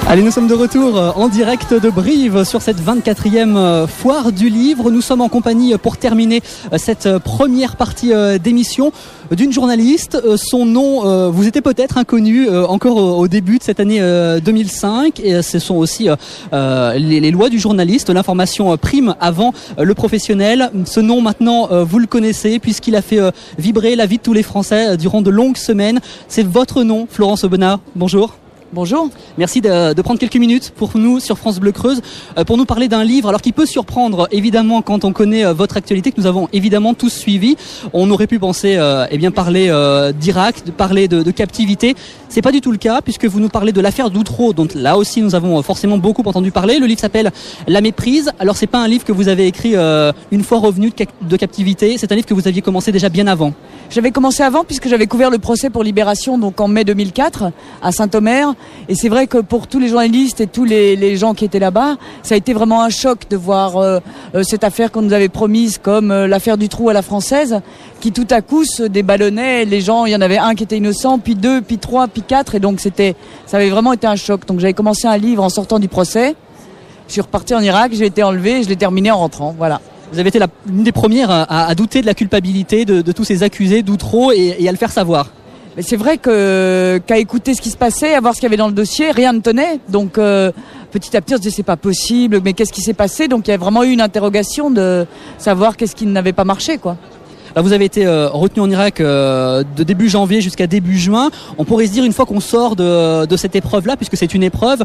Allez, nous sommes de retour en direct de Brive sur cette 24e foire du livre. Nous sommes en compagnie pour terminer cette première partie d'émission d'une journaliste. Son nom vous était peut-être inconnu encore au début de cette année 2005. Et ce sont aussi les lois du journaliste. L'information prime avant le professionnel. Ce nom maintenant vous le connaissez puisqu'il a fait vibrer la vie de tous les Français durant de longues semaines. C'est votre nom, Florence Aubenas. Bonjour. Bonjour. Merci de prendre quelques minutes pour nous sur France Bleu Creuse pour nous parler d'un livre alors qui peut surprendre évidemment quand on connaît votre actualité que nous avons évidemment tous suivi. On aurait pu penser parler d'Irak, de parler de captivité. C'est pas du tout le cas puisque vous nous parlez de l'affaire d'Outreau dont là aussi nous avons forcément beaucoup entendu parler. Le livre s'appelle La Méprise. Alors c'est pas un livre que vous avez écrit une fois revenu de captivité, c'est un livre que vous aviez commencé déjà bien avant. J'avais commencé avant puisque j'avais couvert le procès pour Libération donc en mai 2004 à Saint-Omer. Et c'est vrai que pour tous les journalistes et tous les gens qui étaient là-bas, ça a été vraiment un choc de voir cette affaire qu'on nous avait promise comme l'affaire du trou à la française, qui tout à coup se déballonnait. Les gens, il y en avait un qui était innocent, puis deux, puis trois, puis quatre, et donc ça avait vraiment été un choc. Donc j'avais commencé un livre en sortant du procès. Je suis reparti en Irak, j'ai été enlevé, et je l'ai terminé en rentrant. Voilà. Vous avez été l'une des premières à douter de la culpabilité de tous ces accusés d'Outreau et à le faire savoir. Mais c'est vrai qu'à écouter ce qui se passait, à voir ce qu'il y avait dans le dossier, rien ne tenait. Donc petit à petit, on se disait c'est pas possible, mais qu'est-ce qui s'est passé? Donc il y a vraiment eu une interrogation de savoir qu'est-ce qui n'avait pas marché, quoi. Là, vous avez été retenu en Irak de début janvier jusqu'à début juin. On pourrait se dire une fois qu'on sort de cette épreuve-là, puisque c'est une épreuve,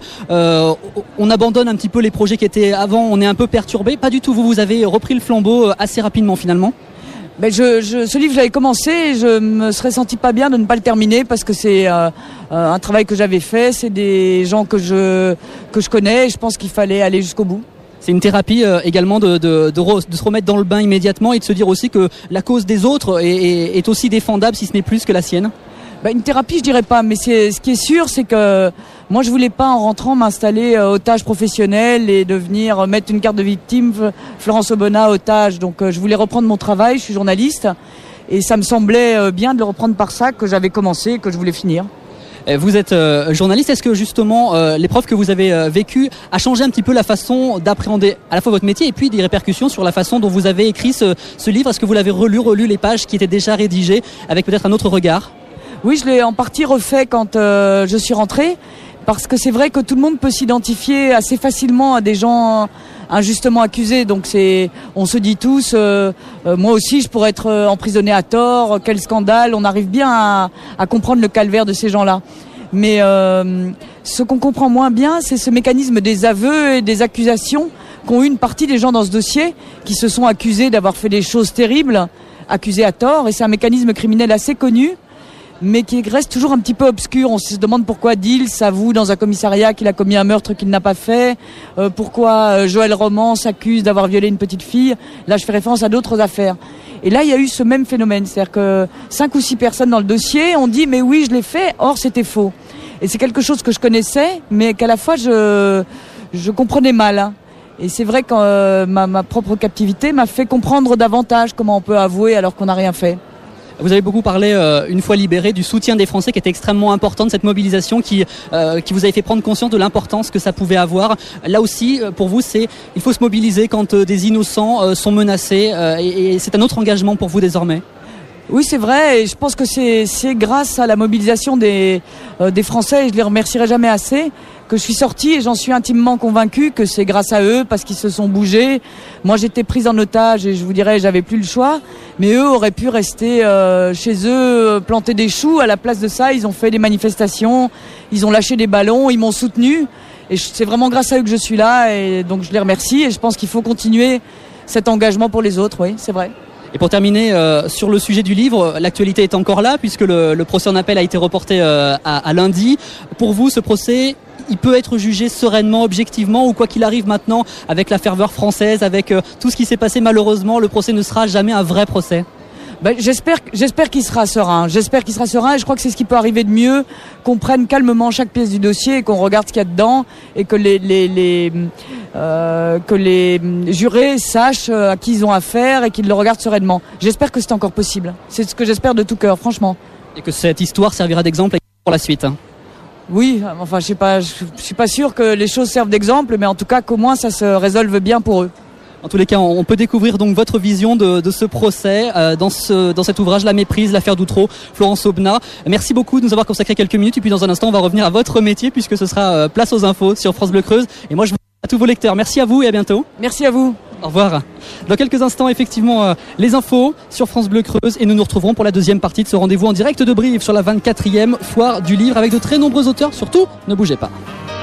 on abandonne un petit peu les projets qui étaient avant, on est un peu perturbé. Pas du tout, vous avez repris le flambeau assez rapidement finalement. Ben ce livre, j'avais commencé et je me serais senti pas bien de ne pas le terminer parce que c'est un travail que j'avais fait, c'est des gens que je connais et je pense qu'il fallait aller jusqu'au bout. C'est une thérapie également de se remettre dans le bain immédiatement et de se dire aussi que la cause des autres est aussi défendable si ce n'est plus que la sienne. Une thérapie, je dirais pas, mais ce qui est sûr, c'est que moi, je voulais pas, en rentrant, m'installer otage professionnel et devenir mettre une carte de victime, Florence Aubenas, otage. Donc, je voulais reprendre mon travail, je suis journaliste, et ça me semblait bien de le reprendre par ça, que j'avais commencé et que je voulais finir. Vous êtes journaliste, est-ce que justement l'épreuve que vous avez vécue a changé un petit peu la façon d'appréhender à la fois votre métier et puis des répercussions sur la façon dont vous avez écrit ce livre? Est-ce que vous l'avez relu les pages qui étaient déjà rédigées avec peut-être un autre regard? Oui, je l'ai en partie refait quand je suis rentrée, parce que c'est vrai que tout le monde peut s'identifier assez facilement à des gens injustement accusés. Donc on se dit tous, moi aussi je pourrais être emprisonné à tort, quel scandale. On arrive bien à comprendre le calvaire de ces gens-là. Mais ce qu'on comprend moins bien, c'est ce mécanisme des aveux et des accusations qu'ont eu une partie des gens dans ce dossier, qui se sont accusés d'avoir fait des choses terribles, accusés à tort. Et c'est un mécanisme criminel assez connu, mais qui reste toujours un petit peu obscur. On se demande pourquoi Dils avoue dans un commissariat qu'il a commis un meurtre qu'il n'a pas fait, pourquoi Joël Roman s'accuse d'avoir violé une petite fille. Là, je fais référence à d'autres affaires. Et là, il y a eu ce même phénomène, c'est-à-dire que 5 ou 6 personnes dans le dossier ont dit « mais oui, je l'ai fait », or c'était faux. Et c'est quelque chose que je connaissais, mais qu'à la fois je comprenais mal, hein. Et c'est vrai que ma propre captivité m'a fait comprendre davantage comment on peut avouer alors qu'on n'a rien fait. Vous avez beaucoup parlé, une fois libéré, du soutien des Français qui était extrêmement important, de cette mobilisation qui vous avait fait prendre conscience de l'importance que ça pouvait avoir. Là aussi, pour vous, il faut se mobiliser quand des innocents sont menacés et c'est un autre engagement pour vous désormais. Oui, c'est vrai, et je pense que c'est grâce à la mobilisation des Français, et je les remercierai jamais assez, que je suis sortie, et j'en suis intimement convaincue que c'est grâce à eux, parce qu'ils se sont bougés. Moi, j'étais prise en otage, et je vous dirais, j'avais plus le choix, mais eux auraient pu rester chez eux, planter des choux. À la place de ça, ils ont fait des manifestations, ils ont lâché des ballons, ils m'ont soutenue, et c'est vraiment grâce à eux que je suis là, et donc je les remercie, et je pense qu'il faut continuer cet engagement pour les autres, oui, c'est vrai. Et pour terminer sur le sujet du livre, l'actualité est encore là puisque le procès en appel a été reporté à lundi. Pour vous, ce procès, il peut être jugé sereinement, objectivement, ou quoi qu'il arrive maintenant, avec la ferveur française, avec tout ce qui s'est passé malheureusement, le procès ne sera jamais un vrai procès? J'espère qu'il sera serein. J'espère qu'il sera serein et je crois que c'est ce qui peut arriver de mieux, qu'on prenne calmement chaque pièce du dossier et qu'on regarde ce qu'il y a dedans et que les jurés sachent à qui ils ont affaire et qu'ils le regardent sereinement. J'espère que c'est encore possible. C'est ce que j'espère de tout cœur, franchement. Et que cette histoire servira d'exemple pour la suite. Oui, enfin je suis pas sûr que les choses servent d'exemple, mais en tout cas qu'au moins ça se résolve bien pour eux. En tous les cas, on peut découvrir donc votre vision de ce procès dans cet ouvrage La Méprise, l'affaire d'Outreau, Florence Aubenas. Merci beaucoup de nous avoir consacré quelques minutes et puis dans un instant on va revenir à votre métier puisque ce sera Place aux infos sur France Bleu Creuse. Et moi je vous dis à tous vos lecteurs, merci à vous et à bientôt. Merci à vous. Au revoir. Dans quelques instants, effectivement, les infos sur France Bleu Creuse et nous nous retrouverons pour la deuxième partie de ce rendez-vous en direct de Brive sur la 24e foire du livre avec de très nombreux auteurs. Surtout, ne bougez pas.